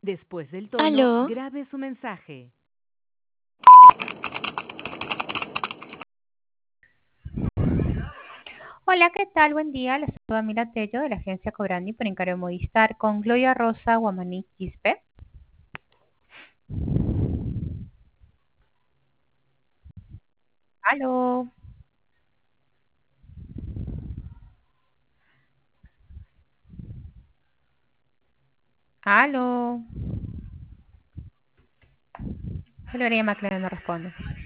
Después del tono, Aló, grabe su mensaje. Hola, ¿qué tal? Buen día. Les saluda Mila Tello de la agencia Cobrani por encargo de Movistar con Gloria Rosa Guamaní Quispe. Aló, aló. Gloria Maclaren no responde.